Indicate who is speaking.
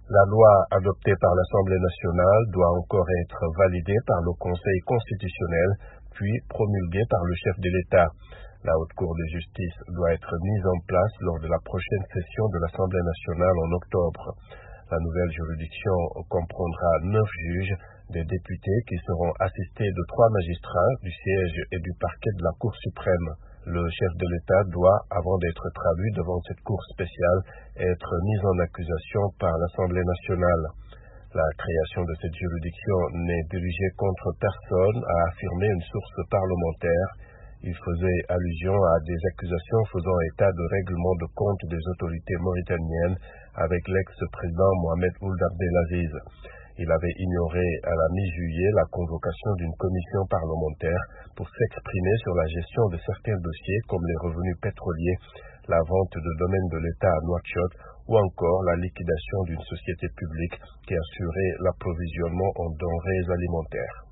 Speaker 1: La loi adoptée par l'Assemblée nationale doit encore être validée par le Conseil constitutionnel, puis promulguée par le chef de l'État. La Haute Cour de justice doit être mise en place lors de la prochaine session de l'Assemblée nationale en octobre. La nouvelle juridiction comprendra 9 juges, des députés qui seront assistés de 3 magistrats du siège et du parquet de la Cour suprême. Le chef de l'État doit, avant d'être traduit devant cette Cour spéciale, être mis en accusation par l'Assemblée nationale. La création de cette juridiction n'est dirigée contre personne, a affirmé une source parlementaire. Il faisait allusion à des accusations faisant état de règlement de compte des autorités mauritaniennes avec l'ex-président Mohamed Ould Abdelaziz. Il avait ignoré à la mi-juillet la convocation d'une commission parlementaire pour s'exprimer sur la gestion de certains dossiers comme les revenus pétroliers, la vente de domaines de l'État à Nouakchott ou encore la liquidation d'une société publique qui assurait l'approvisionnement en denrées alimentaires.